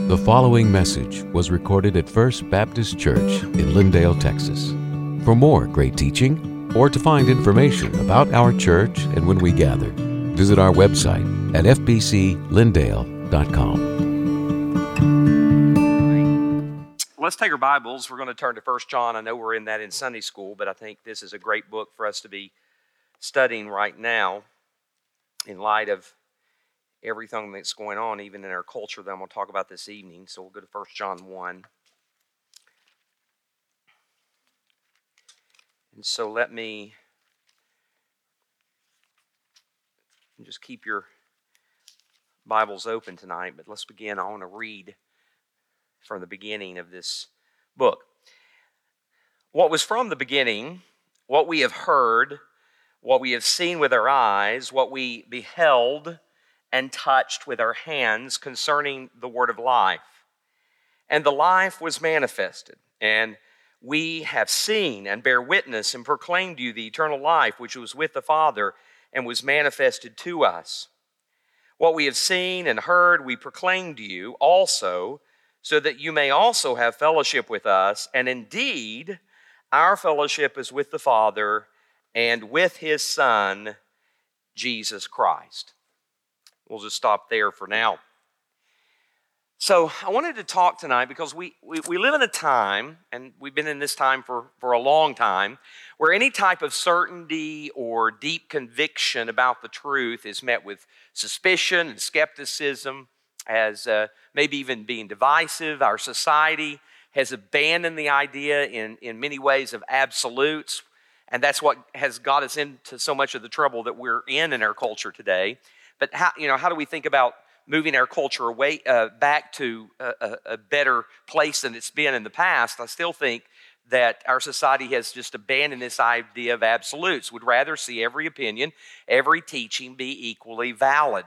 The following message was recorded at First Baptist Church in Lindale, Texas. For more great teaching or to find information about our church and when we gather, visit our website at fbclindale.com. Let's take our Bibles. We're going to turn to 1 John. I know we're in that in Sunday school, but I think this is a great book for us to be studying right now in light of everything that's going on, even in our culture that I'm going to talk about this evening. So we'll go to 1 John 1. And so let me just keep your Bibles open tonight, but let's begin. I want to read from the beginning of this book. What was from the beginning, what we have heard, what we have seen with our eyes, what we beheld and touched with our hands concerning the word of life. And the life was manifested, and we have seen and bear witness and proclaimed to you the eternal life which was with the Father and was manifested to us. What we have seen and heard we proclaim to you also, so that you may also have fellowship with us. And indeed, our fellowship is with the Father and with His Son, Jesus Christ. We'll just stop there for now. So I wanted to talk tonight because we live in a time, and we've been in this time for a long time, where any type of certainty or deep conviction about the truth is met with suspicion and skepticism, as maybe even being divisive. Our society has abandoned the idea in many ways of absolutes, and that's what has got us into so much of the trouble that we're in our culture today. But how do we think about moving our culture away back to a better place than it's been in the past? I still think that our society has just abandoned this idea of absolutes. Would rather see every opinion, every teaching be equally valid.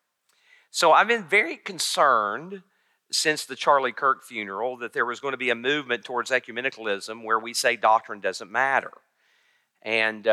So I've been very concerned since the Charlie Kirk funeral that there was going to be a movement towards ecumenicalism where we say doctrine doesn't matter. And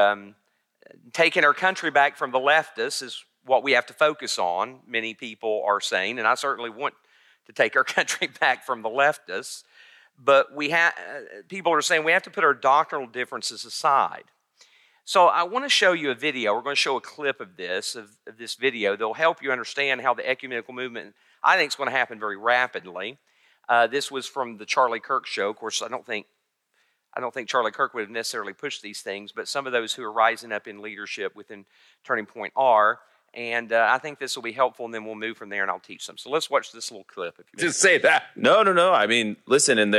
taking our country back from the leftists is what we have to focus on, many people are saying, and I certainly want to take our country back from the leftists, but people are saying we have to put our doctrinal differences aside. So I want to show you a video. We're going to show a clip of this video that will help you understand how the ecumenical movement, I think, is going to happen very rapidly. This was from the Charlie Kirk show. Of course, I don't think Charlie Kirk would have necessarily pushed these things, but some of those who are rising up in leadership within Turning Point are. And I think this will be helpful, and then we'll move from there, and I'll teach them. So let's watch this little clip. If you just say that. No. I mean, listen, and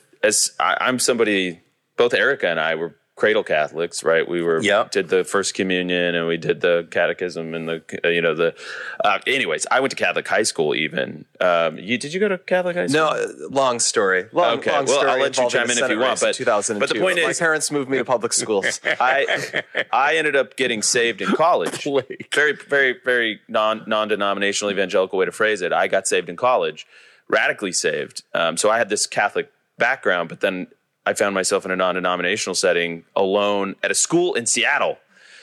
I'm somebody, both Erica and I were cradle Catholics, right? We did the First Communion, and we did the Catechism, and anyways, I went to Catholic high school even. Did you go to Catholic high school? No, long story. Long story. I'll let you chime in if you want. But 2002. But the point is, my parents moved me to public schools. I ended up getting saved in college. Very, very, very non-denominational evangelical way to phrase it. I got saved in college, radically saved. So I had this Catholic background, but then I found myself in a non-denominational setting alone at a school in Seattle,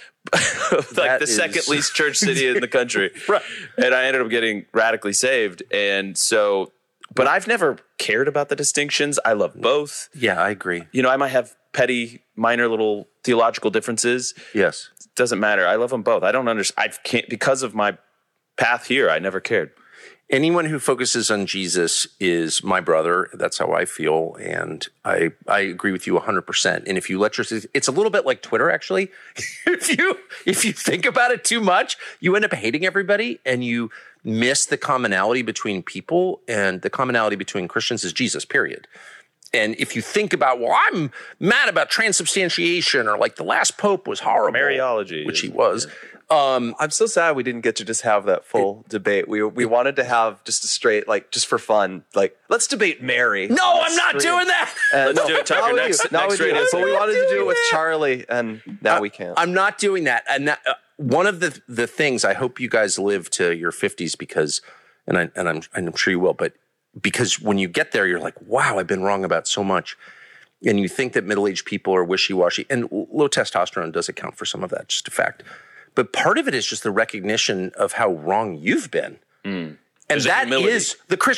like the second least church city in the country. Right. And I ended up getting radically saved. And so, but I've never cared about the distinctions. I love both. Yeah, I agree. I might have petty, minor little theological differences. Yes. It doesn't matter. I love them both. I don't understand. I can't, because of my path here, I never cared. Anyone who focuses on Jesus is my brother. That's how I feel, and I agree with you 100%. And if you it's a little bit like Twitter, actually. if you think about it too much, you end up hating everybody, and you miss the commonality between people. And the commonality between Christians is Jesus. Period. And if you think about, I'm mad about transubstantiation, or like the last pope was horrible, Mariology, which he was. Yeah. I'm so sad we didn't get to just have that full debate. We wanted to have just a straight, just for fun, let's debate Mary. No, I'm not doing that. Let's do it, Tucker. Next radio. But we wanted to do it with Charlie, and now we can't. I'm not doing that. And one of the things, I hope you guys live to your 50s because, and I'm sure you will, but because when you get there, you're like, wow, I've been wrong about so much. And you think that middle-aged people are wishy-washy, and low testosterone does account for some of that, just a fact. But part of it is just the recognition of how wrong you've been. And that is the Christian.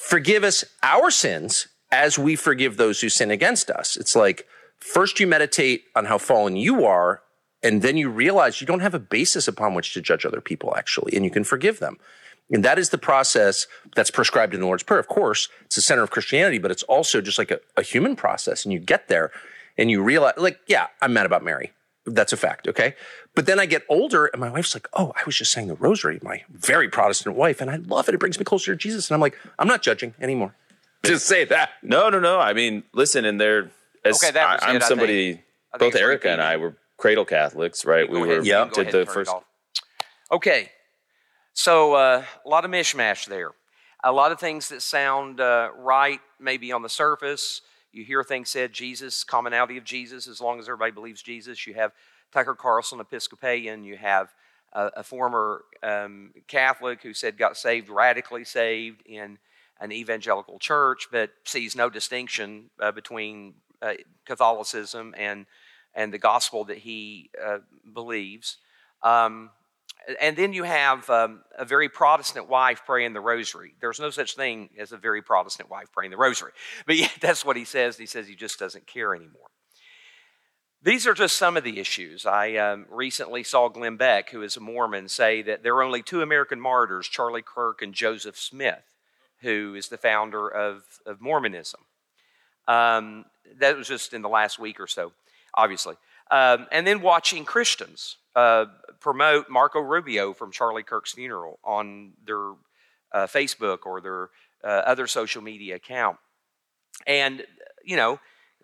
forgive us our sins as we forgive those who sin against us. It's like, first you meditate on how fallen you are, and then you realize you don't have a basis upon which to judge other people, actually, and you can forgive them. And that is the process that's prescribed in the Lord's Prayer. Of course, it's the center of Christianity, but it's also just like a human process. And you get there and you realize, like, yeah, I'm mad about Mary. That's a fact, okay? But then I get older and my wife's like, oh, I was just saying the rosary, my very Protestant wife, and I love it. It brings me closer to Jesus. And I'm like, I'm not judging anymore. Just say that. No. I mean, listen, and I'm somebody, both Erica and I were cradle Catholics, right? We were did the first. Okay. So a lot of mishmash there. A lot of things that sound right maybe on the surface. You hear things said, Jesus, commonality of Jesus, as long as everybody believes Jesus. You have Tucker Carlson, Episcopalian. You have a former Catholic who said got saved, radically saved in an evangelical church, but sees no distinction between Catholicism and the gospel that he believes. And then you have a very Protestant wife praying the rosary. There's no such thing as a very Protestant wife praying the rosary. But yeah, that's what he says. He says he just doesn't care anymore. These are just some of the issues. I recently saw Glenn Beck, who is a Mormon, say that there are only two American martyrs, Charlie Kirk and Joseph Smith, who is the founder of Mormonism. That was just in the last week or so, obviously. And then watching Christians promote Marco Rubio from Charlie Kirk's funeral on their Facebook or their other social media account. And, you know,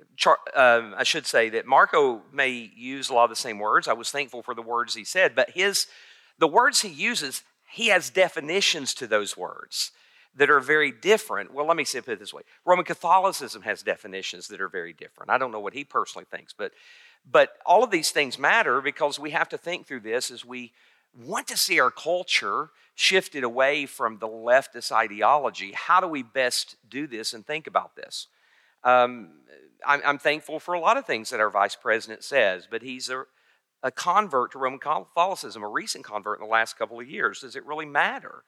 I should say that Marco may use a lot of the same words. I was thankful for the words he said, but the words he uses, he has definitions to those words that are very different. Well, let me put it this way. Roman Catholicism has definitions that are very different. I don't know what he personally thinks, but all of these things matter because we have to think through this as we want to see our culture shifted away from the leftist ideology. How do we best do this and think about this? I'm thankful for a lot of things that our vice president says, but he's a convert to Roman Catholicism, a recent convert in the last couple of years. Does it really matter?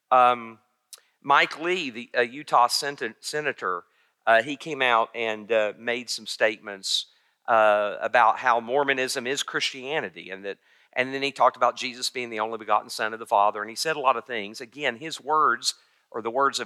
Mike Lee, the Utah senator, he came out and made some statements about how Mormonism is Christianity, and then he talked about Jesus being the only begotten Son of the Father, and he said a lot of things. Again, his words or the words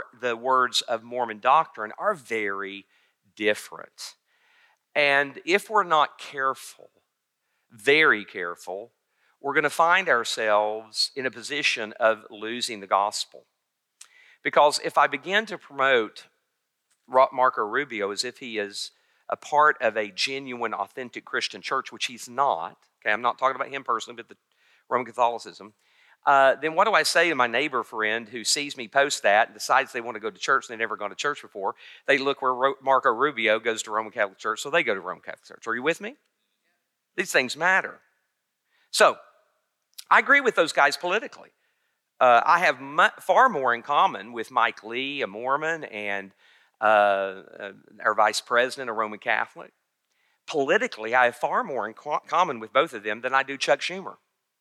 of Mormon doctrine are very different. And if we're not careful, very careful, we're going to find ourselves in a position of losing the gospel. Because if I begin to promote Marco Rubio as if he is a part of a genuine, authentic Christian church, which he's not, okay, I'm not talking about him personally, but the Roman Catholicism, then what do I say to my neighbor friend who sees me post that and decides they want to go to church and they've never gone to church before? They look where Marco Rubio goes to Roman Catholic Church, so they go to Roman Catholic Church. Are you with me? These things matter. So, I agree with those guys politically. I have far more in common with Mike Lee, a Mormon, and our vice president, a Roman Catholic. Politically, I have far more in common with both of them than I do Chuck Schumer.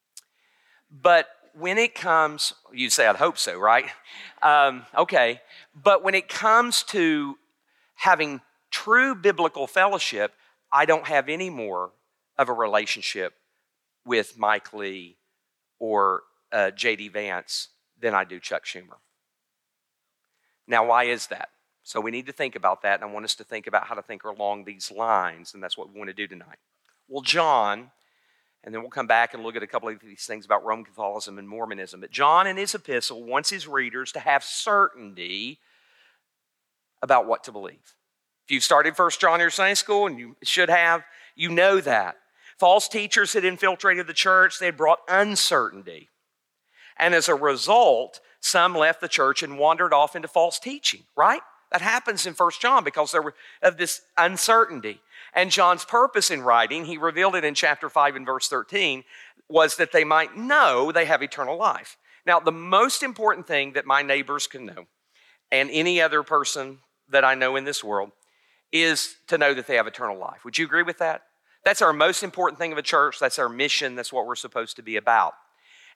But when it comes, you'd say, I'd hope so, right? Okay. But when it comes to having true biblical fellowship, I don't have any more of a relationship with Mike Lee or J.D. Vance than I do Chuck Schumer. Now, why is that? So we need to think about that, and I want us to think about how to think along these lines, and that's what we want to do tonight. Well, John, and then we'll come back and look at a couple of these things about Roman Catholicism and Mormonism. But John, in his epistle, wants his readers to have certainty about what to believe. If you've started 1 John in your Sunday school, and you should have, you know that. False teachers had infiltrated the church. They had brought uncertainty. And as a result, some left the church and wandered off into false teaching, right? That happens in 1 John because of this uncertainty. And John's purpose in writing, he revealed it in chapter 5 and verse 13, was that they might know they have eternal life. Now, the most important thing that my neighbors can know, and any other person that I know in this world, is to know that they have eternal life. Would you agree with that? That's our most important thing of a church. That's our mission. That's what we're supposed to be about.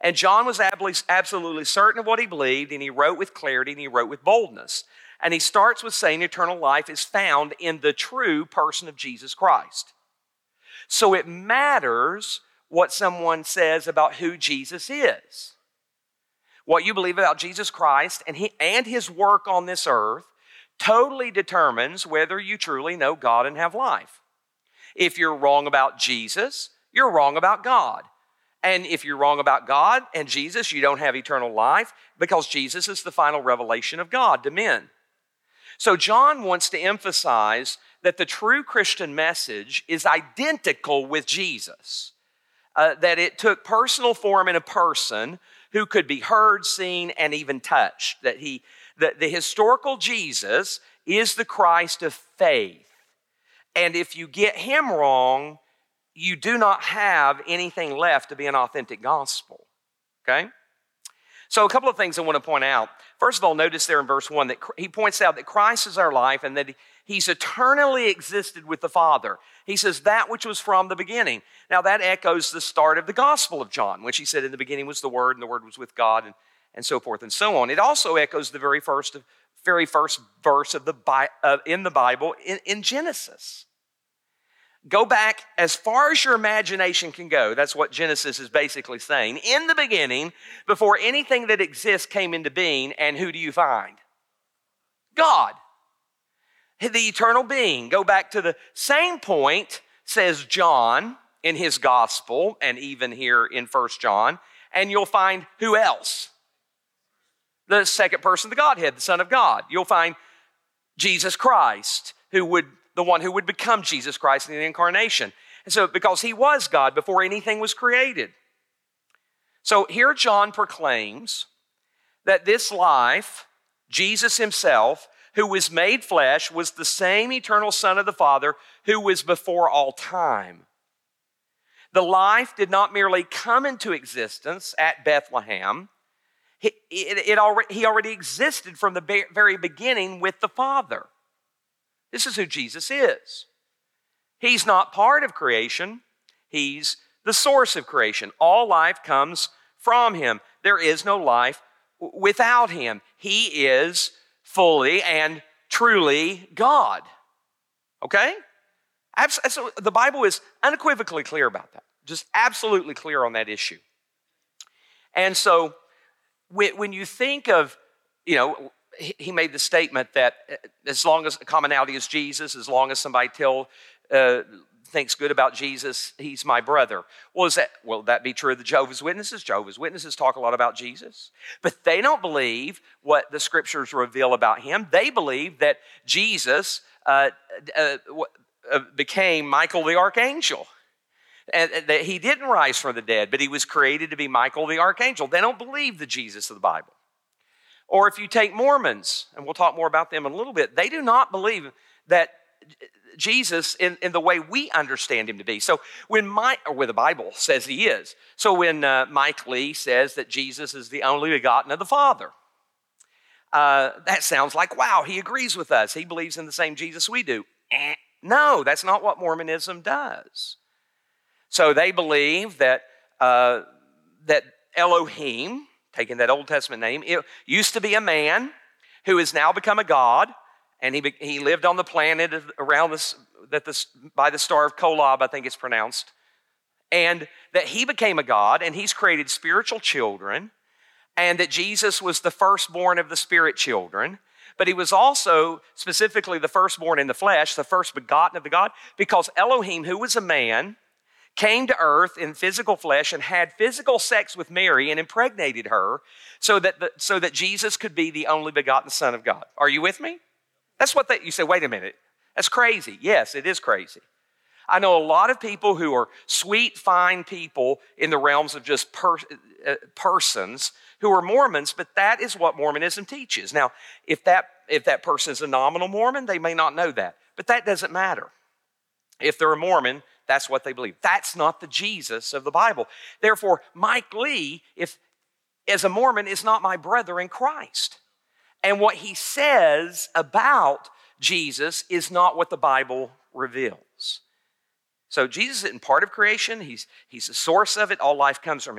And John was absolutely certain of what he believed, and he wrote with clarity, and he wrote with boldness. And he starts with saying eternal life is found in the true person of Jesus Christ. So it matters what someone says about who Jesus is. What you believe about Jesus Christ and his work on this earth totally determines whether you truly know God and have life. If you're wrong about Jesus, you're wrong about God. And if you're wrong about God and Jesus, you don't have eternal life because Jesus is the final revelation of God to men. So John wants to emphasize that the true Christian message is identical with Jesus, that it took personal form in a person who could be heard, seen, and even touched, that the historical Jesus is the Christ of faith. And if you get him wrong, you do not have anything left to be an authentic gospel, okay? So a couple of things I want to point out. First of all, notice there in verse 1 that he points out that Christ is our life and that he's eternally existed with the Father. He says that which was from the beginning. Now that echoes the start of the Gospel of John, which he said in the beginning was the Word, and the Word was with God, and so forth and so on. It also echoes the very first verse of in the Bible in Genesis. Go back as far as your imagination can go. That's what Genesis is basically saying. In the beginning, before anything that exists came into being, and who do you find? God, the eternal being. Go back to the same point, says John in his gospel, and even here in 1 John, and you'll find who else? The second person of the Godhead, the Son of God. You'll find Jesus Christ, the one who would become Jesus Christ in the incarnation. And so, because he was God before anything was created. So here John proclaims that this life, Jesus himself, who was made flesh, was the same eternal Son of the Father who was before all time. The life did not merely come into existence at Bethlehem. He already existed from the very beginning with the Father. This is who Jesus is. He's not part of creation. He's the source of creation. All life comes from him. There is no life without him. He is fully and truly God. Okay? The Bible is unequivocally clear about that. Just absolutely clear on that issue. And so when you think of, he made the statement that as long as commonality is Jesus, as long as somebody thinks good about Jesus, he's my brother. Will that be true of the Jehovah's Witnesses? Jehovah's Witnesses talk a lot about Jesus, but they don't believe what the scriptures reveal about him. They believe that Jesus became Michael the archangel, and that he didn't rise from the dead, but he was created to be Michael the archangel. They don't believe the Jesus of the Bible. Or if you take Mormons, and we'll talk more about them in a little bit, they do not believe that Jesus in the way we understand him to be. So where the Bible says he is. So when Mike Lee says that Jesus is the only begotten of the Father, that sounds like, wow, he agrees with us. He believes in the same Jesus we do. No, that's not what Mormonism does. So they believe that Elohim, taking that Old Testament name, it used to be a man who has now become a god, and he lived on the planet around by the star of Kolob, I think it's pronounced, and that he became a god, and he's created spiritual children, and that Jesus was the firstborn of the spirit children, but he was also specifically the firstborn in the flesh, the first begotten of the God, because Elohim, who was a man, came to earth in physical flesh and had physical sex with Mary and impregnated her so that Jesus could be the only begotten Son of God. Are you with me? That's what you say, wait a minute, that's crazy. Yes, it is crazy. I know a lot of people who are sweet, fine people in the realms of just persons who are Mormons, but that is what Mormonism teaches. Now, if that person is a nominal Mormon, they may not know that, but that doesn't matter. If they're a Mormon, that's what they believe. That's not the Jesus of the Bible. Therefore, Mike Lee, as a Mormon, is not my brother in Christ. And what he says about Jesus is not what the Bible reveals. So Jesus isn't part of creation. He's the source of it. All life comes from him.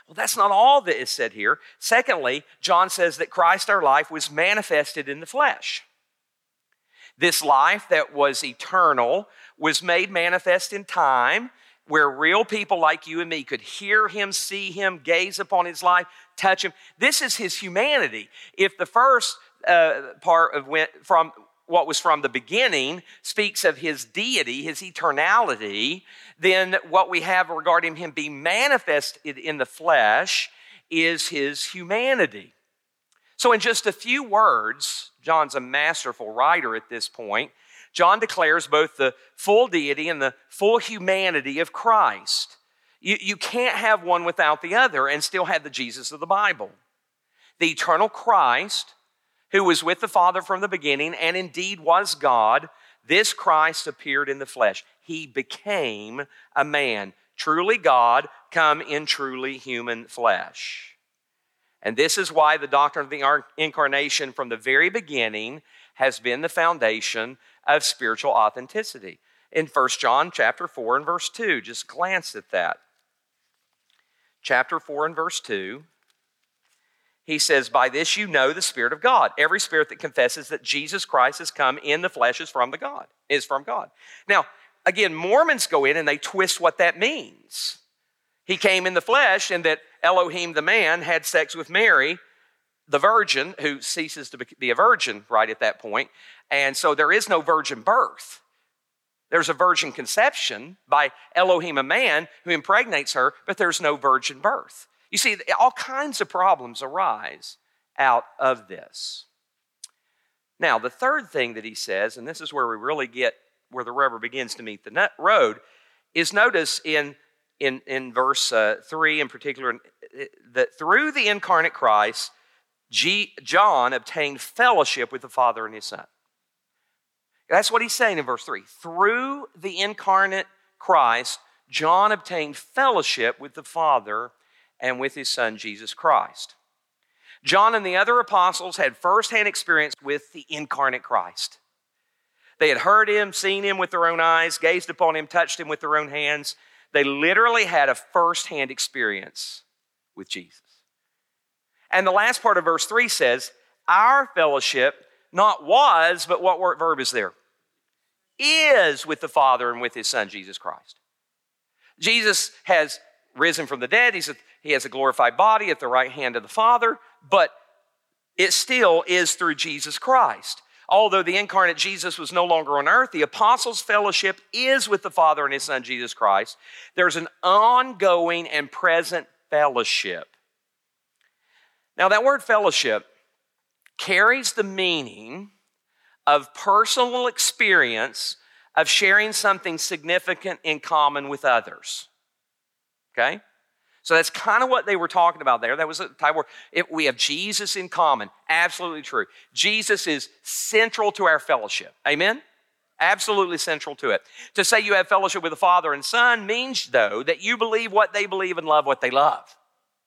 Well, that's not all that is said here. Secondly, John says that Christ our life was manifested in the flesh. This life that was eternal was made manifest in time, where real people like you and me could hear him, see him, gaze upon his life, touch him. This is his humanity. If the first part of from what was from the beginning speaks of his deity, his eternality, then what we have regarding him being manifested in the flesh is his humanity. So in just a few words, John's a masterful writer at this point, John declares both the full deity and the full humanity of Christ. You can't have one without the other and still have the Jesus of the Bible. The eternal Christ, who was with the Father from the beginning and indeed was God, this Christ appeared in the flesh. He became a man, truly God, come in truly human flesh. And this is why the doctrine of the incarnation from the very beginning has been the foundation of spiritual authenticity. In 1 John chapter 4 and verse 2, just glance at that. Chapter 4 and verse 2, he says, by this you know the Spirit of God. Every spirit that confesses that Jesus Christ has come in the flesh is from God. Now, again, Mormons go in and they twist what that means. He came in the flesh, and that Elohim the man had sex with Mary, the virgin, who ceases to be a virgin right at that point. And so there is no virgin birth. There's a virgin conception by Elohim a man who impregnates her, but there's no virgin birth. You see, all kinds of problems arise out of this. Now, the third thing that he says, and this is where we really get where the rubber begins to meet the road, is notice in verse 3 in particular, that through the incarnate Christ, John obtained fellowship with the Father and his Son. That's what he's saying in verse 3. Through the incarnate Christ, John obtained fellowship with the Father and with his Son, Jesus Christ. John and the other apostles had firsthand experience with the incarnate Christ. They had heard him, seen him with their own eyes, gazed upon him, touched him with their own hands. They literally had a firsthand experience with Jesus. And the last part of verse 3 says, our fellowship not was, but what verb is there? Is with the Father and with his Son, Jesus Christ. Jesus has risen from the dead. He has a glorified body at the right hand of the Father, but it still is through Jesus Christ. Although the incarnate Jesus was no longer on earth, the apostles' fellowship is with the Father and his Son, Jesus Christ. There's an ongoing and present fellowship. Now, that word fellowship carries the meaning of personal experience of sharing something significant in common with others. Okay? So that's kind of what they were talking about there. That was a type where we have Jesus in common. Absolutely true. Jesus is central to our fellowship. Amen? Absolutely central to it. To say you have fellowship with the Father and Son means, though, that you believe what they believe and love what they love.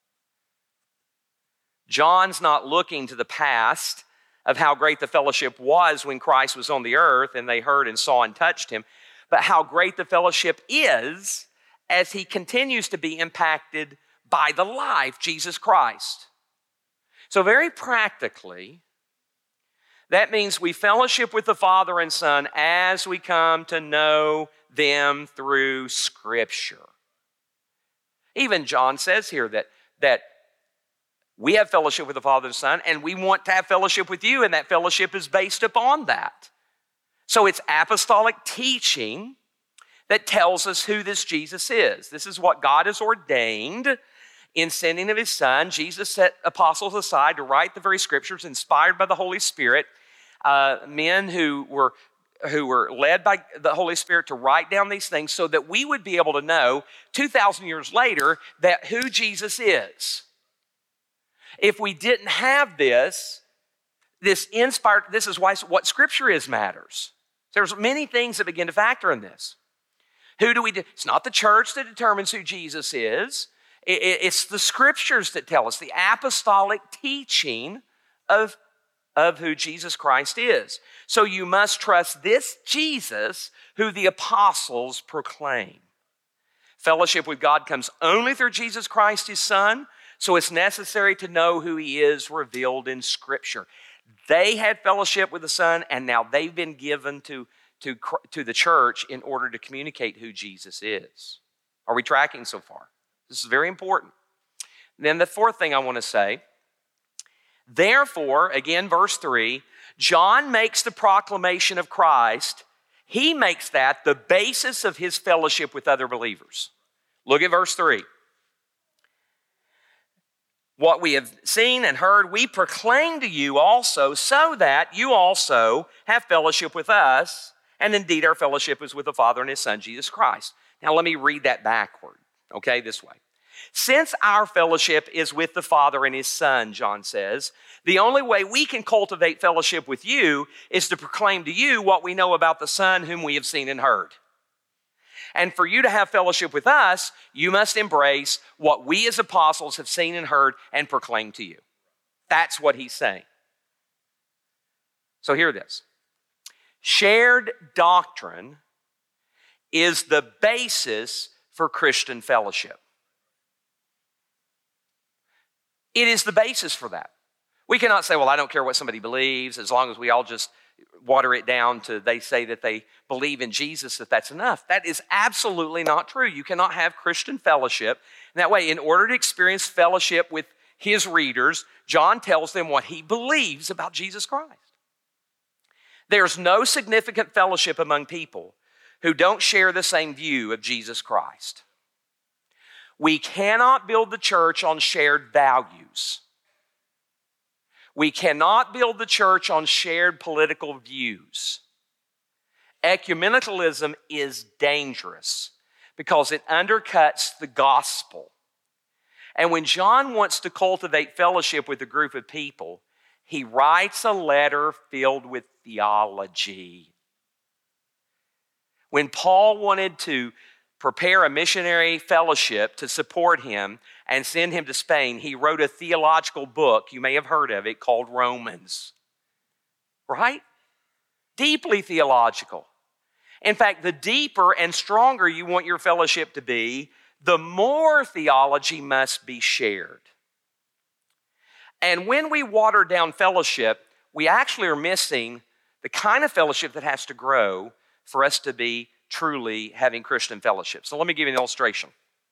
John's not looking to the past of how great the fellowship was when Christ was on the earth and they heard and saw and touched him, but how great the fellowship is as he continues to be impacted by the life, Jesus Christ. So very practically, that means we fellowship with the Father and Son as we come to know them through Scripture. Even John says here that we have fellowship with the Father and Son, and we want to have fellowship with you, and that fellowship is based upon that. So it's apostolic teaching that tells us who this Jesus is. This is what God has ordained in sending of his Son. Jesus set apostles aside to write the very Scriptures inspired by the Holy Spirit, men who were led by the Holy Spirit to write down these things so that we would be able to know 2,000 years later that who Jesus is. If we didn't have this inspired, this is why what Scripture is matters. There's many things that begin to factor in this. Who do we do? It's not the church that determines who Jesus is. It's the Scriptures that tell us, the apostolic teaching of who Jesus Christ is. So you must trust this Jesus who the apostles proclaim. Fellowship with God comes only through Jesus Christ, his Son, so it's necessary to know who he is revealed in Scripture. They had fellowship with the Son, and now they've been given to the church in order to communicate who Jesus is. Are we tracking so far? This is very important. Then the fourth thing I want to say, therefore, again, verse 3, John makes the proclamation of Christ. He makes that the basis of his fellowship with other believers. Look at verse 3. What we have seen and heard, we proclaim to you also, so that you also have fellowship with us. And indeed, our fellowship is with the Father and his Son, Jesus Christ. Now, let me read that backward, okay, this way. Since our fellowship is with the Father and his Son, John says, the only way we can cultivate fellowship with you is to proclaim to you what we know about the Son whom we have seen and heard. And for you to have fellowship with us, you must embrace what we as apostles have seen and heard and proclaim to you. That's what he's saying. So hear this. Shared doctrine is the basis for Christian fellowship. It is the basis for that. We cannot say, well, I don't care what somebody believes, as long as we all just water it down to they say that they believe in Jesus, that's enough. That is absolutely not true. You cannot have Christian fellowship. And that way, in order to experience fellowship with his readers, John tells them what he believes about Jesus Christ. There's no significant fellowship among people who don't share the same view of Jesus Christ. We cannot build the church on shared values. We cannot build the church on shared political views. Ecumenicalism is dangerous because it undercuts the gospel. And when John wants to cultivate fellowship with a group of people, he writes a letter filled with theology. When Paul wanted to prepare a missionary fellowship to support him and send him to Spain, he wrote a theological book, you may have heard of it, called Romans. Right? Deeply theological. In fact, the deeper and stronger you want your fellowship to be, the more theology must be shared. And when we water down fellowship, we actually are missing the kind of fellowship that has to grow for us to be truly having Christian fellowship. So let me give you an illustration.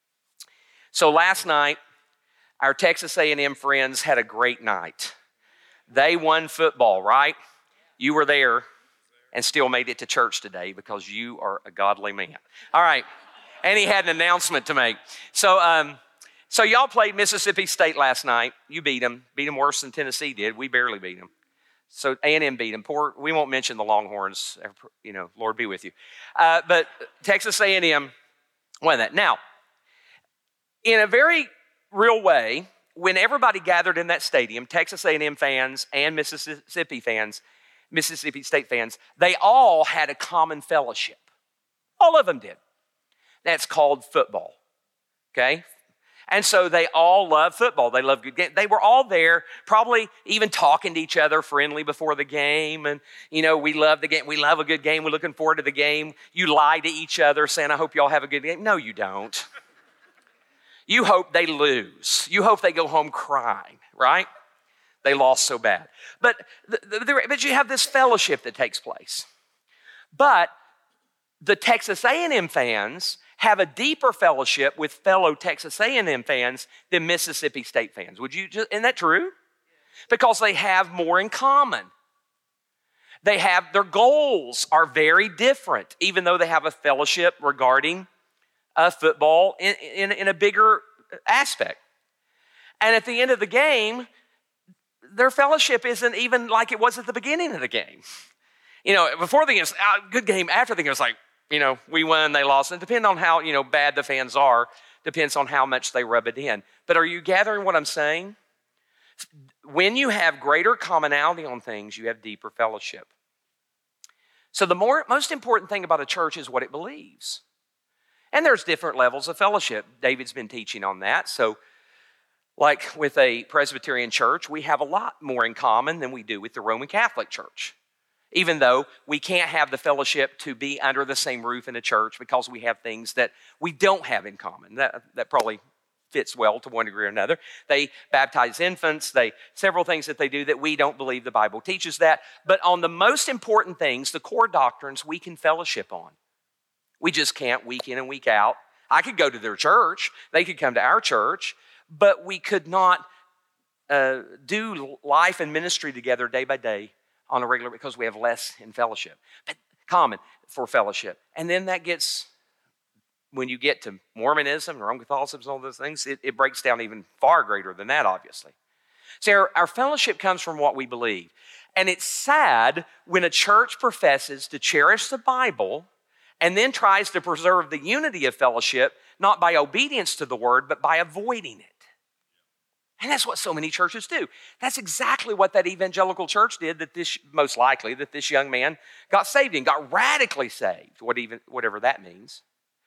So last night, our Texas A&M friends had a great night. They won football, right? You were there and still made it to church today because you are a godly man. All right. And he had an announcement to make. So y'all played Mississippi State last night. You beat them worse than Tennessee did. We barely beat them. So A&M beat them. We won't mention the Longhorns. Lord be with you. But Texas A&M won that. Now, in a very real way, when everybody gathered in that stadium, Texas A&M fans and Mississippi State fans, they all had a common fellowship. All of them did. That's called football. Okay? And so they all love football. They love good games. They were all there, probably even talking to each other friendly before the game. And, we love the game. We love a good game. We're looking forward to the game. You lie to each other saying, I hope y'all have a good game. No, you don't. You hope they lose. You hope they go home crying, right? They lost so bad. But you have this fellowship that takes place. But the Texas A&M fans have a deeper fellowship with fellow Texas A&M fans than Mississippi State fans. Isn't that true? Because they have more in common. Their goals are very different, even though they have a fellowship regarding football in a bigger aspect. And at the end of the game, their fellowship isn't even like it was at the beginning of the game. Before the game, it's a good game. After the game, it's like, we won, they lost. And depending on how, bad the fans are, depends on how much they rub it in. But are you gathering what I'm saying? When you have greater commonality on things, you have deeper fellowship. So the most important thing about a church is what it believes. And there's different levels of fellowship. David's been teaching on that. So like with a Presbyterian church, we have a lot more in common than we do with the Roman Catholic Church. Even though we can't have the fellowship to be under the same roof in a church because we have things that we don't have in common. That probably fits well to one degree or another. They baptize infants, several things that they do that we don't believe the Bible teaches that. But on the most important things, the core doctrines, we can fellowship on. We just can't week in and week out. I could go to their church, they could come to our church, but we could not do life and ministry together day by day on a regular, because we have less in fellowship, but common for fellowship. And then that gets, when you get to Mormonism, Roman Catholicism, all those things, it breaks down even far greater than that, obviously. See, our fellowship comes from what we believe. And it's sad when a church professes to cherish the Bible and then tries to preserve the unity of fellowship, not by obedience to the word, but by avoiding it. And that's what so many churches do. That's exactly what that evangelical church did, most likely, that this young man got saved in, got radically saved, whatever that means.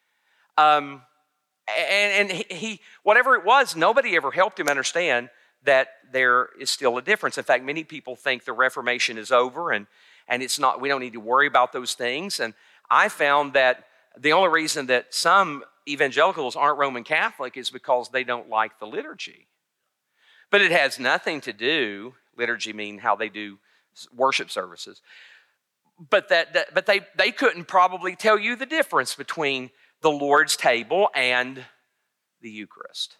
And he, whatever it was, nobody ever helped him understand that there is still a difference. In fact, many people think the Reformation is over and it's not, we don't need to worry about those things. And I found that the only reason that some evangelicals aren't Roman Catholic is because they don't like the liturgy. But it has nothing to do, liturgy mean how they do worship services, but they couldn't probably tell you the difference between the Lord's table and the Eucharist.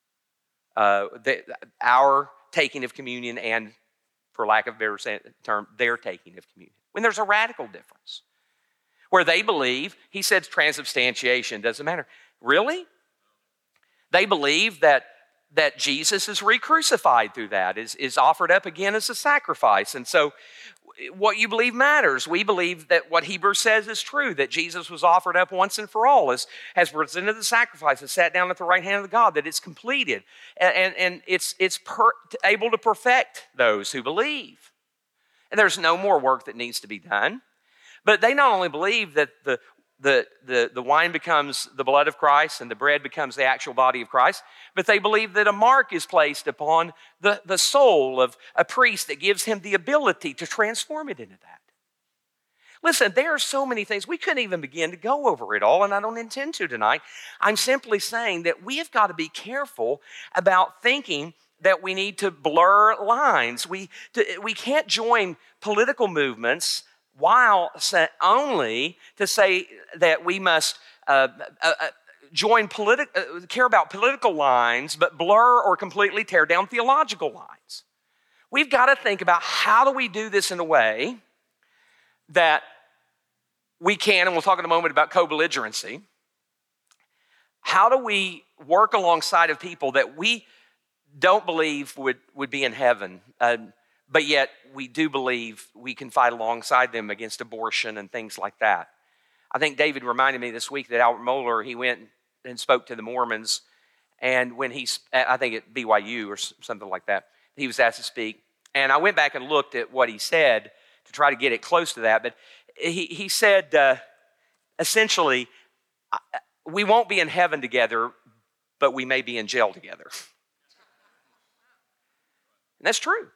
Our taking of communion and, for lack of a better term, their taking of communion. When there's a radical difference. Where they believe, he said transubstantiation, doesn't matter. Really? They believe that Jesus is re-crucified through that, is offered up again as a sacrifice. And so what you believe matters. We believe that what Hebrews says is true, that Jesus was offered up once and for all, has presented the sacrifice, has sat down at the right hand of God, that it's completed. And it's able to perfect those who believe. And there's no more work that needs to be done. But they not only believe that the wine becomes the blood of Christ and the bread becomes the actual body of Christ, but they believe that a mark is placed upon the soul of a priest that gives him the ability to transform it into that. Listen, there are so many things. We couldn't even begin to go over it all, and I don't intend to tonight. I'm simply saying that we have got to be careful about thinking that we need to blur lines. We can't join political movements while only to say that we must care about political lines, but blur or completely tear down theological lines. We've got to think about how do we do this in a way that we can, and we'll talk in a moment about co-belligerency. How do we work alongside of people that we don't believe would be in heaven, but yet we do believe we can fight alongside them against abortion and things like that? I think David reminded me this week that Albert Mohler, he went and spoke to the Mormons, and when I think at BYU or something like that, he was asked to speak. And I went back and looked at what he said to try to get it close to that, but he said, essentially, we won't be in heaven together, but we may be in jail together. And that's true.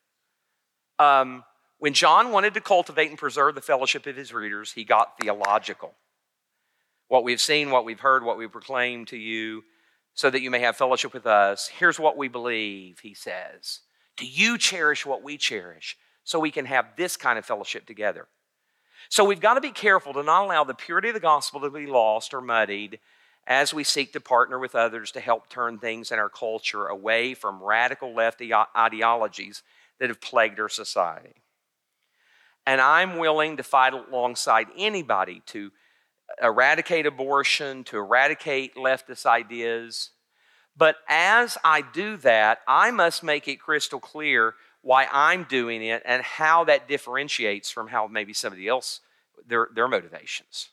When John wanted to cultivate and preserve the fellowship of his readers, he got theological. What we've seen, what we've heard, what we proclaim to you, so that you may have fellowship with us. Here's what we believe, he says. Do you cherish what we cherish, so we can have this kind of fellowship together? So we've got to be careful to not allow the purity of the gospel to be lost or muddied as we seek to partner with others to help turn things in our culture away from radical left ideologies that have plagued our society. And I'm willing to fight alongside anybody to eradicate abortion, to eradicate leftist ideas. But as I do that, I must make it crystal clear why I'm doing it and how that differentiates from how maybe somebody else, their motivations.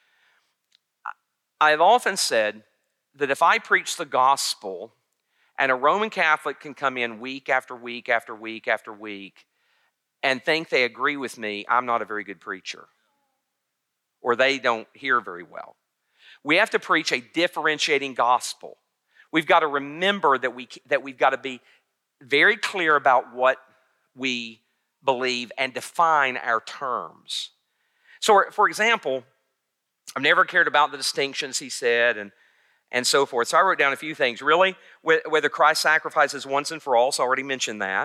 I've often said that if I preach the gospel and a Roman Catholic can come in week after week after week after week and think they agree with me, I'm not a very good preacher. Or they don't hear very well. We have to preach a differentiating gospel. We've got to remember that we've got to be very clear about what we believe and define our terms. So, for example, I've never cared about the distinctions, he said, and so forth. So I wrote down a few things. Really, whether Christ's sacrifice is once and for all, so I already mentioned that.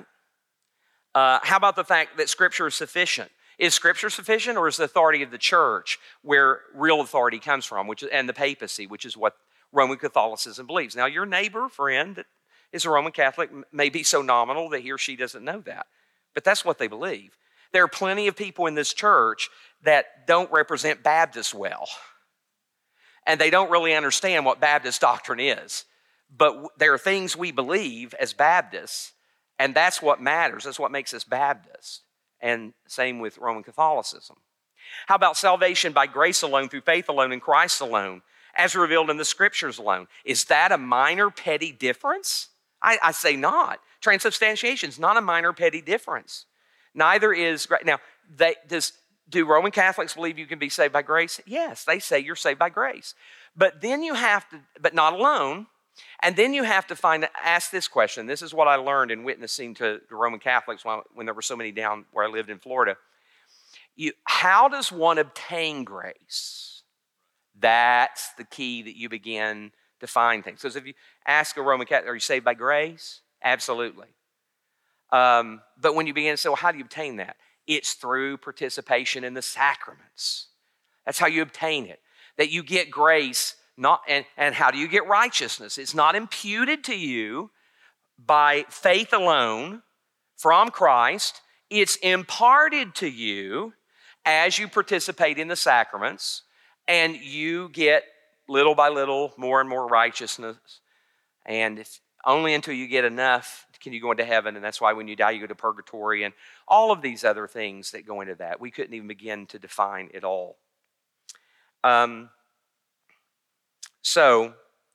How about the fact that Scripture is sufficient? Is Scripture sufficient, or is the authority of the church where real authority comes from, and the papacy, which is what Roman Catholicism believes? Now, your neighbor, friend, that is a Roman Catholic may be so nominal that he or she doesn't know that, but that's what they believe. There are plenty of people in this church that don't represent Baptists well, and they don't really understand what Baptist doctrine is. But there are things we believe as Baptists, and that's what matters. That's what makes us Baptists. And same with Roman Catholicism. How about salvation by grace alone, through faith alone, in Christ alone, as revealed in the Scriptures alone? Is that a minor, petty difference? I say not. Transubstantiation is not a minor, petty difference. Neither is, now, do Roman Catholics believe you can be saved by grace? Yes, they say you're saved by grace. But then you have to, but not alone. And then you have to ask this question. This is what I learned in witnessing to Roman Catholics when there were so many down where I lived in Florida. How does one obtain grace? That's the key that you begin to find things. So if you ask a Roman Catholic, are you saved by grace? Absolutely. But when you begin to say, well, how do you obtain that? It's through participation in the sacraments. That's how you obtain it. That you get grace, and how do you get righteousness? It's not imputed to you by faith alone from Christ. It's imparted to you as you participate in the sacraments, and you get little by little more and more righteousness. And it's only until you get enough can you go into heaven, and that's why when you die you go to purgatory, and all of these other things that go into that. We couldn't even begin to define it all. So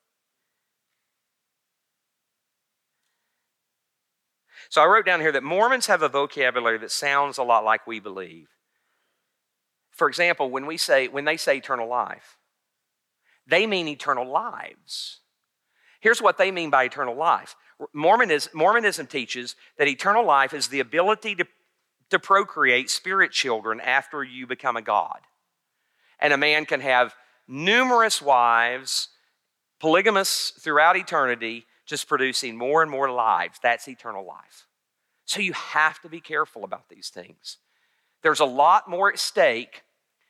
I wrote down here that Mormons have a vocabulary that sounds a lot like we believe. For example, when they say eternal life, they mean eternal lives. Here's what they mean by eternal life. Mormonism teaches that eternal life is the ability to procreate spirit children after you become a god. And a man can have numerous wives, polygamous throughout eternity, just producing more and more lives. That's eternal life. So you have to be careful about these things. There's a lot more at stake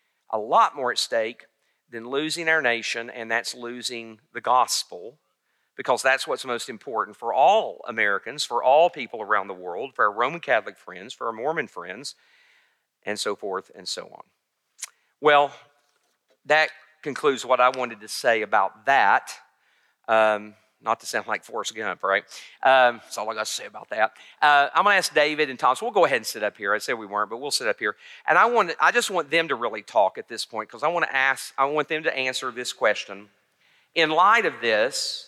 than losing our nation, and that's losing the gospel, because that's what's most important for all Americans, for all people around the world, for our Roman Catholic friends, for our Mormon friends, and so forth and so on. Well, that concludes what I wanted to say about that. Not to sound like Forrest Gump, right? That's all I got to say about that. I'm going to ask David and Tom, so we'll go ahead and sit up here. I said we weren't, but we'll sit up here. And I just want them to really talk at this point, because I want them to answer this question. In light of this,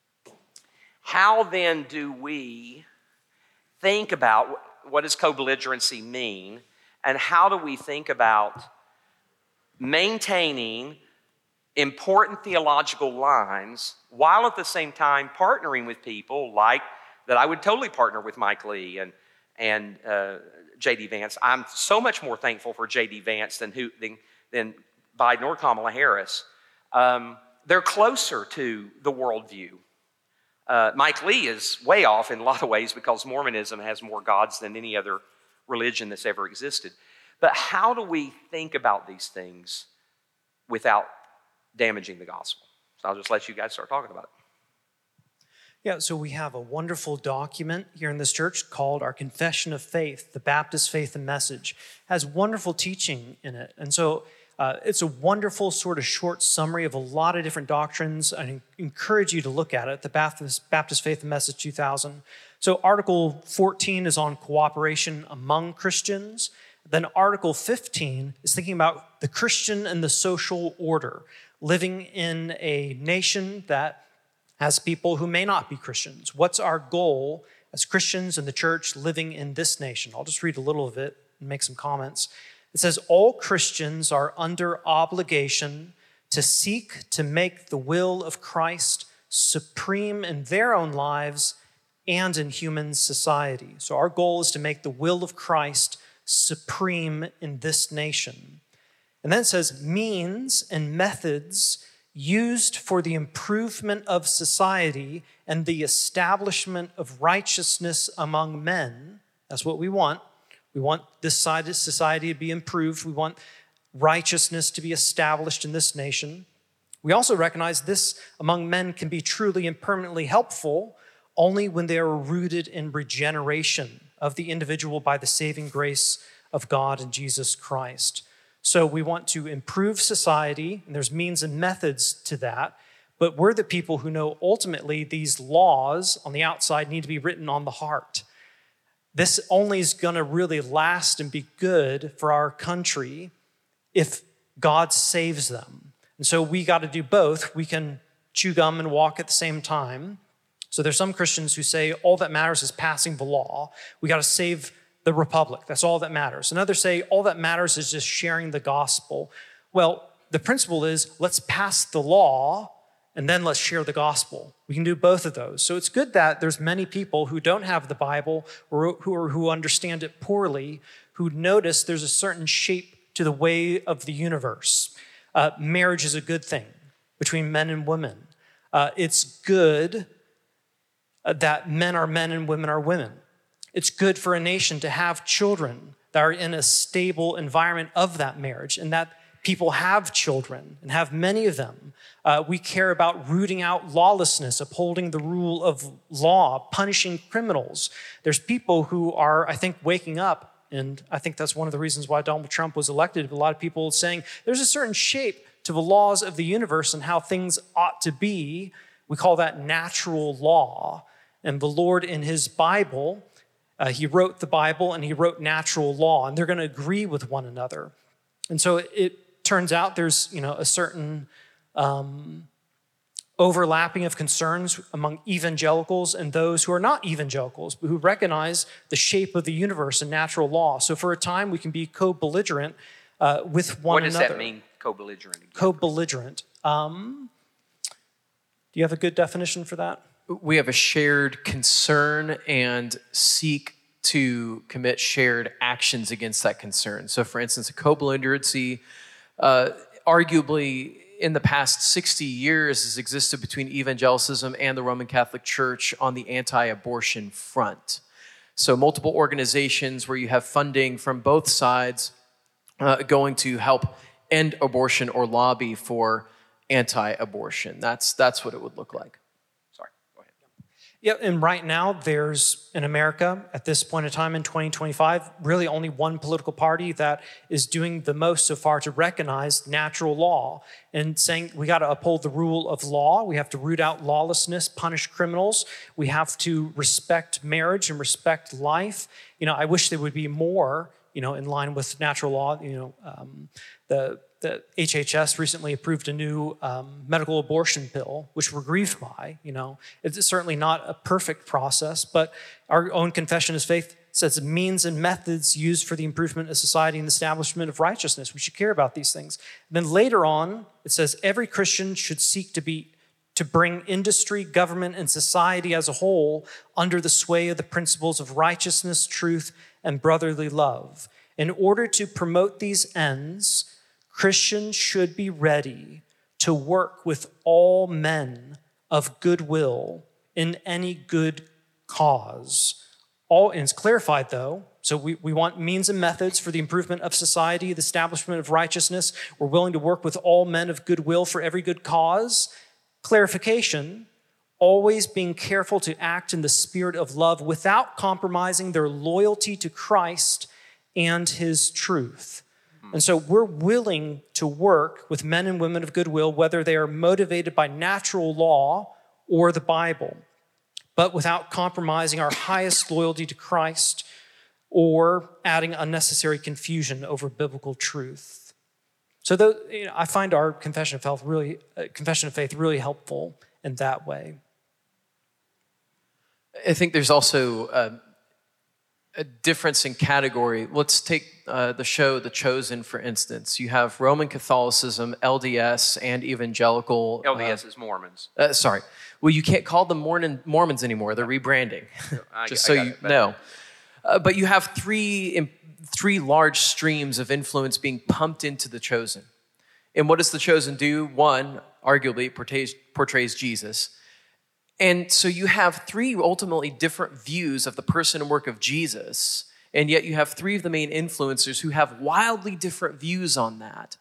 how then do we think about what does co-belligerency mean, and how do we think about maintaining important theological lines while at the same time partnering with people like that? I would totally partner with Mike Lee and J.D. Vance. I'm so much more thankful for J.D. Vance than Biden or Kamala Harris. They're closer to the worldview. Mike Lee is way off in a lot of ways because Mormonism has more gods than any other religion that's ever existed. But how do we think about these things without damaging the gospel? So I'll just let you guys start talking about it. Yeah, so we have a wonderful document here in this church called our Confession of Faith, the Baptist Faith and Message. It has wonderful teaching in it. And so it's a wonderful sort of short summary of a lot of different doctrines. I encourage you to look at it, the Baptist Faith and Message 2000. So Article 14 is on cooperation among Christians. Then Article 15 is thinking about the Christian and the social order, living in a nation that has people who may not be Christians. What's our goal as Christians in the church living in this nation? I'll just read a little of it and make some comments. It says, all Christians are under obligation to seek to make the will of Christ supreme in their own lives and in human society. So our goal is to make the will of Christ supreme in this nation. And then it says means and methods used for the improvement of society and the establishment of righteousness among men. That's what we want. We want this side of society to be improved. We want righteousness to be established in this nation. We also recognize this among men can be truly and permanently helpful only when they are rooted in regeneration of the individual by the saving grace of God and Jesus Christ. So we want to improve society, and there's means and methods to that, but we're the people who know ultimately these laws on the outside need to be written on the heart. This only is going to really last and be good for our country if God saves them. And so we got to do both. We can chew gum and walk at the same time. So there's some Christians who say all that matters is passing the law. We got to save the republic. That's all that matters. And others say all that matters is just sharing the gospel. Well, the principle is let's pass the law and then let's share the gospel. We can do both of those. So it's good that there's many people who don't have the Bible or who understand it poorly, who notice there's a certain shape to the way of the universe. Marriage is a good thing between men and women. It's good that men are men and women are women. It's good for a nation to have children that are in a stable environment of that marriage and that people have children and have many of them. We care about rooting out lawlessness, upholding the rule of law, punishing criminals. There's people who are, I think, waking up, and I think that's one of the reasons why Donald Trump was elected. A lot of people saying there's a certain shape to the laws of the universe and how things ought to be. We call that natural law. And the Lord in his Bible, he wrote the Bible and he wrote natural law, and they're going to agree with one another. And so it turns out there's, a certain overlapping of concerns among evangelicals and those who are not evangelicals, but who recognize the shape of the universe and natural law. So for a time, we can be co-belligerent with one another. What does that mean, co-belligerent? Co-belligerent. Do you have a good definition for that? We have a shared concern and seek to commit shared actions against that concern. So for instance, a co-belligerency, arguably in the past 60 years has existed between evangelicism and the Roman Catholic Church on the anti-abortion front. So multiple organizations where you have funding from both sides going to help end abortion or lobby for anti-abortion. That's what it would look like. Yeah, and right now there's, in America, at this point in time in 2025, really only one political party that is doing the most so far to recognize natural law and saying we got to uphold the rule of law. We have to root out lawlessness, punish criminals. We have to respect marriage and respect life. I wish there would be more, in line with natural law. The HHS recently approved a new medical abortion pill, which we're grieved by. It's certainly not a perfect process, but our own confession of faith says means and methods used for the improvement of society and the establishment of righteousness. We should care about these things. And then later on, it says every Christian should seek to bring industry, government, and society as a whole under the sway of the principles of righteousness, truth, and brotherly love. In order to promote these ends, Christians should be ready to work with all men of goodwill in any good cause. And it's clarified, though. So we want means and methods for the improvement of society, the establishment of righteousness. We're willing to work with all men of goodwill for every good cause. Clarification, always being careful to act in the spirit of love without compromising their loyalty to Christ and his truth. And so we're willing to work with men and women of goodwill, whether they are motivated by natural law or the Bible, but without compromising our highest loyalty to Christ or adding unnecessary confusion over biblical truth. So I find our confession of faith really helpful in that way. I think there's also a difference in category. Let's take the show The Chosen, for instance. You have Roman Catholicism, LDS, and evangelical. LDS is Mormons. Sorry. Well, you can't call them Mormons anymore. They're rebranding, just so you know. But you have three large streams of influence being pumped into The Chosen. And what does The Chosen do? One, arguably, portrays Jesus. And so you have three ultimately different views of the person and work of Jesus, and yet you have three of the main influencers who have wildly different views on that.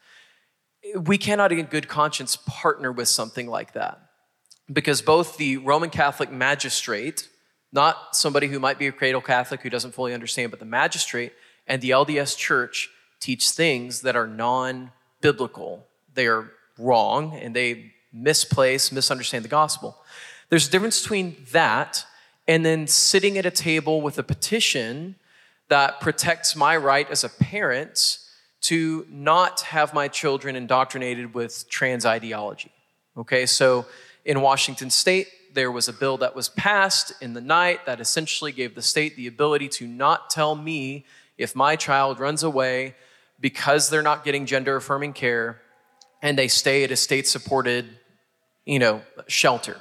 We cannot in good conscience partner with something like that, because both the Roman Catholic magistrate, not somebody who might be a cradle Catholic who doesn't fully understand, but the magistrate and the LDS Church teach things that are non-biblical. They are wrong, and they misunderstand the gospel. There's a difference between that and then sitting at a table with a petition that protects my right as a parent to not have my children indoctrinated with trans ideology. Okay, so in Washington State, there was a bill that was passed in the night that essentially gave the state the ability to not tell me if my child runs away because they're not getting gender-affirming care and they stay at a state-supported, shelter.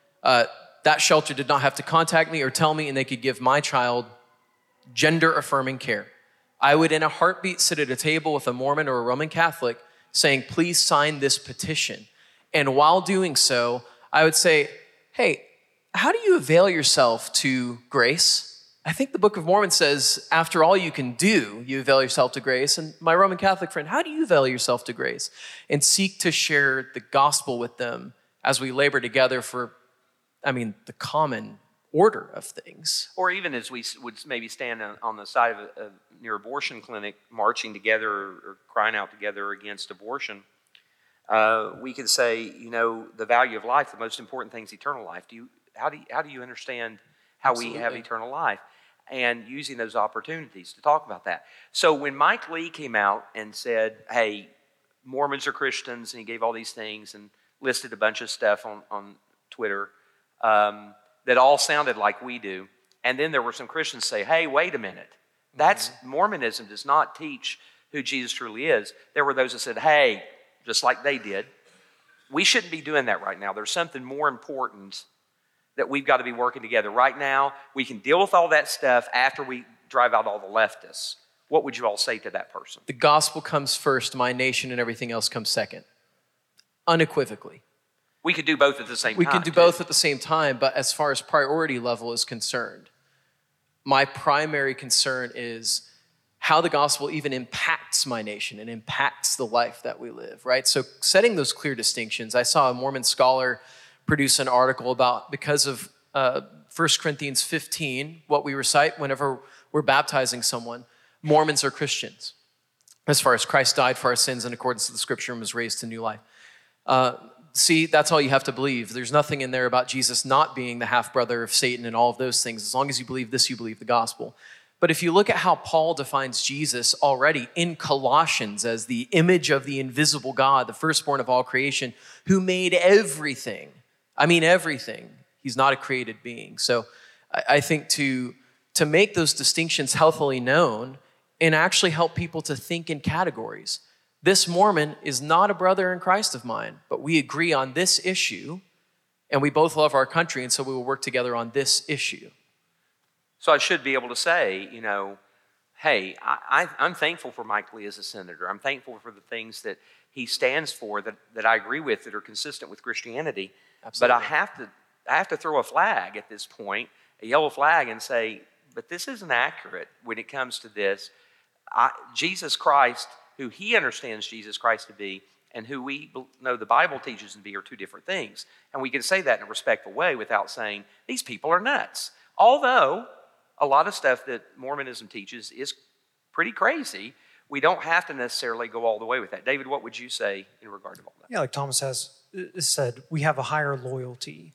That shelter did not have to contact me or tell me, and they could give my child gender-affirming care. I would, in a heartbeat, sit at a table with a Mormon or a Roman Catholic saying, please sign this petition. And while doing so, I would say, hey, how do you avail yourself to grace? I think the Book of Mormon says, after all you can do, you avail yourself to grace. And my Roman Catholic friend, how do you avail yourself to grace? And seek to share the gospel with them as we labor together for the common order of things. Or even as we would maybe stand on the side of near abortion clinic, marching together or crying out together against abortion, we could say, the value of life, the most important thing is eternal life. How do you understand how Absolutely. we have eternal life? And using those opportunities to talk about that. So when Mike Lee came out and said, hey, Mormons are Christians, and he gave all these things and listed a bunch of stuff on Twitter, that all sounded like we do. And then there were some Christians say, hey, wait a minute. Mormonism does not teach who Jesus truly is. There were those that said, hey, just like they did, we shouldn't be doing that right now. There's something more important that we've got to be working together. Right now, we can deal with all that stuff after we drive out all the leftists. What would you all say to that person? The gospel comes first, my nation, and everything else comes second. Unequivocally. We could do both at the same time. We can do both at the same time, but as far as priority level is concerned, my primary concern is how the gospel even impacts my nation and impacts the life that we live, right? So setting those clear distinctions. I saw a Mormon scholar produce an article about, because of 1 Corinthians 15, what we recite whenever we're baptizing someone, Mormons are Christians, as far as Christ died for our sins in accordance with the scripture and was raised to new life. See, that's all you have to believe. There's nothing in there about Jesus not being the half-brother of Satan and all of those things. As long as you believe this, you believe the gospel. But if you look at how Paul defines Jesus already in Colossians as the image of the invisible God, the firstborn of all creation, who made everything. Everything. He's not a created being. So I think to make those distinctions healthily known and actually help people to think in categories. This Mormon is not a brother in Christ of mine, but we agree on this issue, and we both love our country, and so we will work together on this issue. So I should be able to say, hey, I'm thankful for Mike Lee as a senator. I'm thankful for the things that he stands for that I agree with, that are consistent with Christianity. Absolutely. But I have to throw a flag at this point, a yellow flag, and say, but this isn't accurate when it comes to this. Jesus Christ, who he understands Jesus Christ to be, and who we know the Bible teaches to be, are two different things. And we can say that in a respectful way without saying, these people are nuts. Although a lot of stuff that Mormonism teaches is pretty crazy, we don't have to necessarily go all the way with that. David, what would you say in regard to all that? Yeah, like Thomas has said, we have a higher loyalty.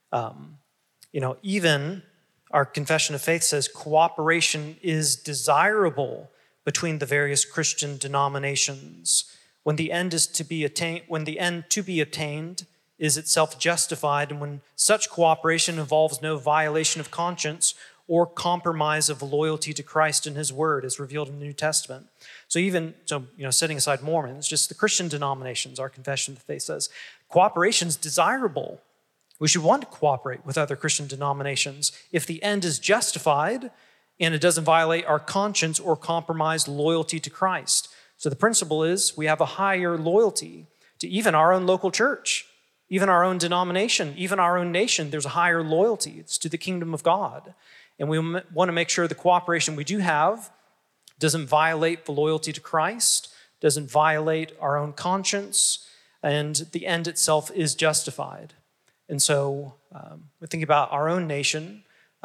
Even our confession of faith says cooperation is desirable between the various Christian denominations. When the end to be attained is itself justified, and when such cooperation involves no violation of conscience or compromise of loyalty to Christ and his word as revealed in the New Testament. So setting aside Mormons, just the Christian denominations, our confession of faith says, cooperation is desirable. We should want to cooperate with other Christian denominations if the end is justified and it doesn't violate our conscience or compromise loyalty to Christ. So the principle is we have a higher loyalty to even our own local church, even our own denomination, even our own nation. There's a higher loyalty. It's to the kingdom of God. And we want to make sure the cooperation we do have doesn't violate the loyalty to Christ, doesn't violate our own conscience, and the end itself is justified. And so we're thinking about our own nation.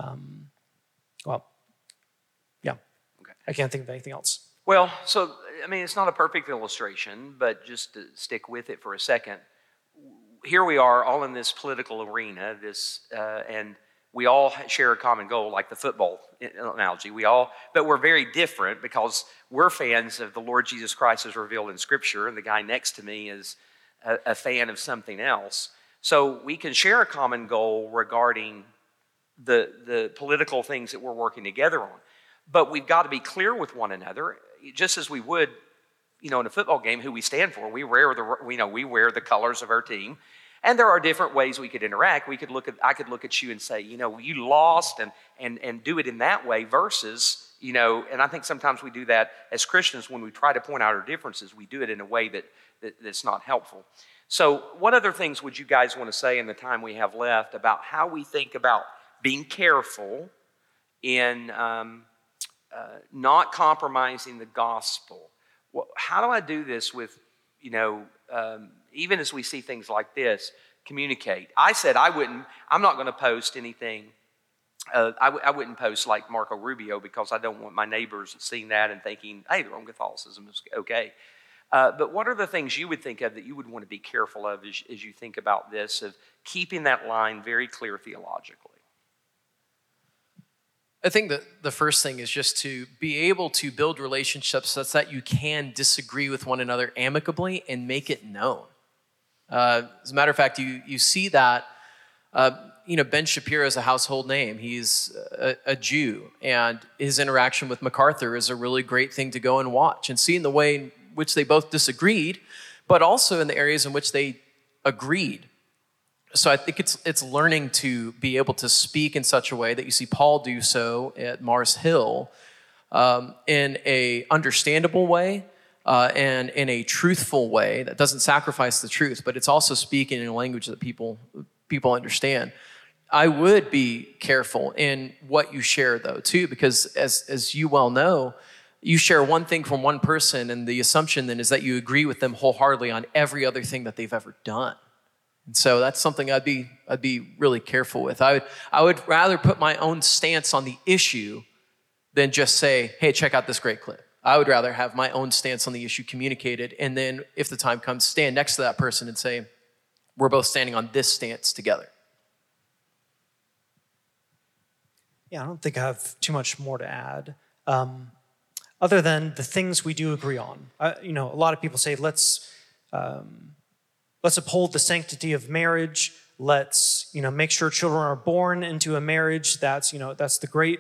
I can't think of anything else. Well, so, it's not a perfect illustration, but just to stick with it for a second, here we are all in this political arena, and we all share a common goal, like the football analogy. But we're very different because we're fans of the Lord Jesus Christ as revealed in Scripture, and the guy next to me is a fan of something else. So we can share a common goal regarding the political things that we're working together on. But we've got to be clear with one another, just as we would, in a football game, who we stand for. We wear the colors of our team, and there are different ways we could interact. I could look at you and say, you lost, and do it in that way versus, and I think sometimes we do that as Christians when we try to point out our differences. We do it in a way that's not helpful. So, what other things would you guys want to say in the time we have left about how we think about being careful in not compromising the gospel? Well, how do I do this with, even as we see things like this, communicate? I said I'm not going to post anything. I wouldn't post like Marco Rubio because I don't want my neighbors seeing that and thinking, hey, their own Catholicism is okay. But what are the things you would think of that you would want to be careful of as you think about this, of keeping that line very clear theologically? I think that the first thing is just to be able to build relationships such that you can disagree with one another amicably and make it known. As a matter of fact, you see that, Ben Shapiro is a household name. He's a Jew, and his interaction with MacArthur is a really great thing to go and watch and see in the way in which they both disagreed, but also in the areas in which they agreed. So I think it's learning to be able to speak in such a way that you see Paul do so at Mars Hill in a understandable way and in a truthful way that doesn't sacrifice the truth, but it's also speaking in a language that people understand. I would be careful in what you share, though, too, because as you well know, you share one thing from one person, and the assumption then is that you agree with them wholeheartedly on every other thing that they've ever done. And so that's something I'd be really careful with. I would rather put my own stance on the issue than just say, hey, check out this great clip. I would rather have my own stance on the issue communicated, and then if the time comes, stand next to that person and say, we're both standing on this stance together. Yeah, I don't think I have too much more to add, other than the things we do agree on. A lot of people say, let's uphold the sanctity of marriage. Let's, make sure children are born into a marriage. That's the great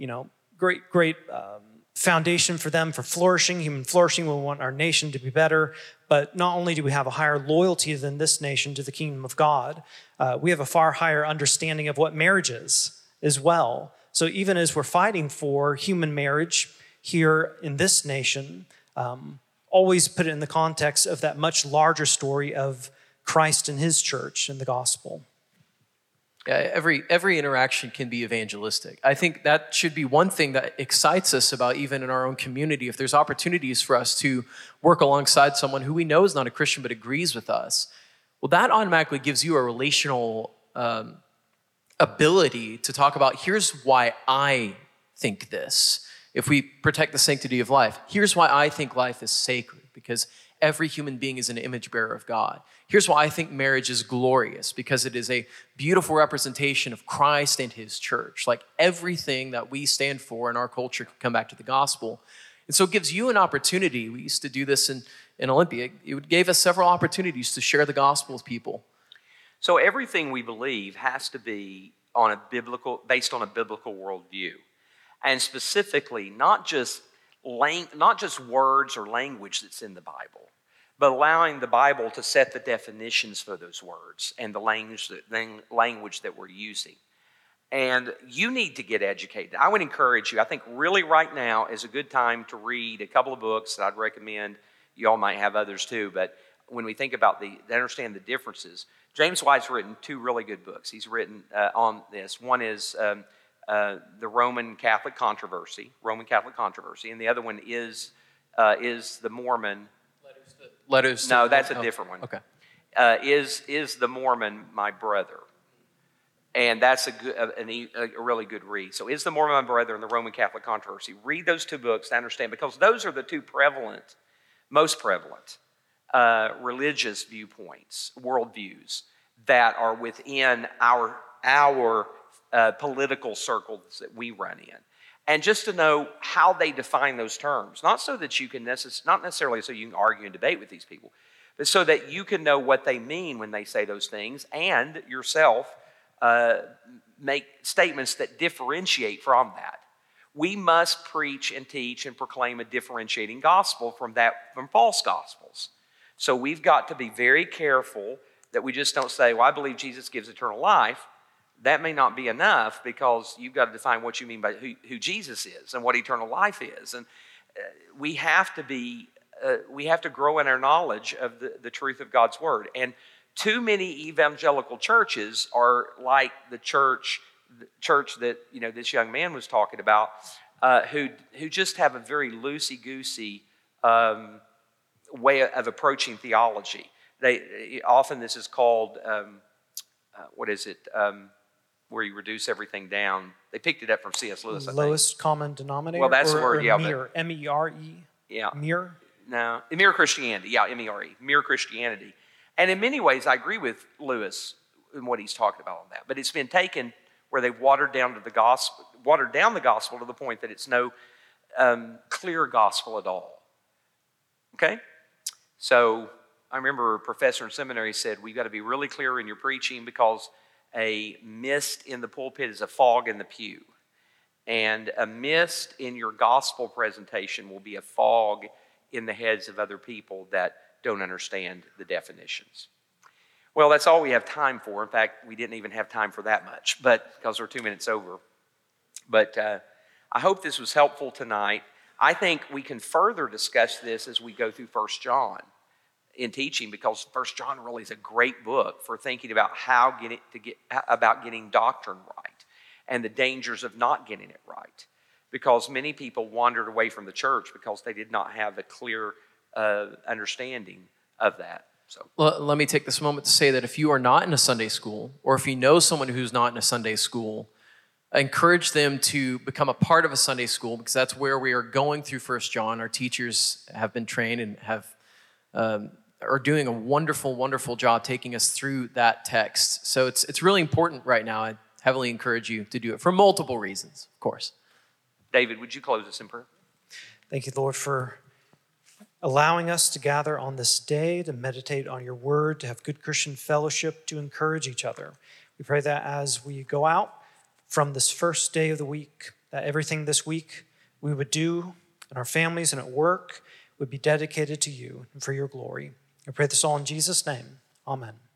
foundation for them for flourishing, human flourishing. We want our nation to be better. But not only do we have a higher loyalty than this nation to the kingdom of God, we have a far higher understanding of what marriage is as well. So even as we're fighting for human marriage here in this nation, always put it in the context of that much larger story of Christ and his church and the gospel. Yeah, every interaction can be evangelistic. I think that should be one thing that excites us about even in our own community. If there's opportunities for us to work alongside someone who we know is not a Christian but agrees with us, well, that automatically gives you a relational ability to talk about, here's why I think this. If we protect the sanctity of life, here's why I think life is sacred, because every human being is an image bearer of God. Here's why I think marriage is glorious, because it is a beautiful representation of Christ and his church. Like everything that we stand for in our culture can come back to the gospel. And so it gives you an opportunity. We used to do this in Olympia. It gave us several opportunities to share the gospel with people. So everything we believe has to be based on a biblical worldview. And specifically, not just words or language that's in the Bible, but allowing the Bible to set the definitions for those words and the language that we're using. And you need to get educated. I would encourage you, I think really right now is a good time to read a couple of books that I'd recommend. You all might have others too, but when we think about to understand the differences, James White's written 2 really good books. He's written on this. One is the Roman Catholic Controversy, and the other one is the Mormon. Letters. No, that's a different one. Okay. Is the Mormon my brother? And that's a really good read. So, Is the Mormon My Brother and the Roman Catholic Controversy. Read those 2 books to understand, because those are the 2 most prevalent religious viewpoints, worldviews that are within our political circles that we run in. And just to know how they define those terms, not so that you can not necessarily so you can argue and debate with these people, but so that you can know what they mean when they say those things, and yourself make statements that differentiate from that. We must preach and teach and proclaim a differentiating gospel from false gospels. So we've got to be very careful that we just don't say, well, I believe Jesus gives eternal life. That may not be enough, because you've got to define what you mean by who Jesus is and what eternal life is. And we have to grow in our knowledge of the truth of God's word. And too many evangelical churches are like the church that this young man was talking about, who just have a very loosey-goosey way of approaching theology. Often this is called where you reduce everything down. They picked it up from C.S. Lewis, I think. Lowest common denominator? Well, that's the word, yeah. MERE, M-E-R-E? Yeah. MERE? No, Mere Christianity. Yeah, M-E-R-E. Mere Christianity. And in many ways, I agree with Lewis in what he's talking about on that. But it's been taken where they've watered down the gospel to the point that it's no clear gospel at all. Okay? So I remember a professor in seminary said, we've got to be really clear in your preaching, because a mist in the pulpit is a fog in the pew. And a mist in your gospel presentation will be a fog in the heads of other people that don't understand the definitions. Well, that's all we have time for. In fact, we didn't even have time for that much, but because we're 2 minutes over. But I hope this was helpful tonight. I think we can further discuss this as we go through 1 John in teaching, because 1 John really is a great book for thinking about about getting doctrine right and the dangers of not getting it right. Because many people wandered away from the church because they did not have a clear understanding of that. So, let me take this moment to say that if you are not in a Sunday school, or if you know someone who's not in a Sunday school, I encourage them to become a part of a Sunday school, because that's where we are going through 1 John. Our teachers have been trained and are doing a wonderful, wonderful job taking us through that text. So it's really important right now. I heavily encourage you to do it for multiple reasons, of course. David, would you close us in prayer? Thank you, Lord, for allowing us to gather on this day to meditate on your word, to have good Christian fellowship, to encourage each other. We pray that as we go out from this first day of the week, that everything this week we would do in our families and at work would be dedicated to you and for your glory. I pray this all in Jesus' name. Amen.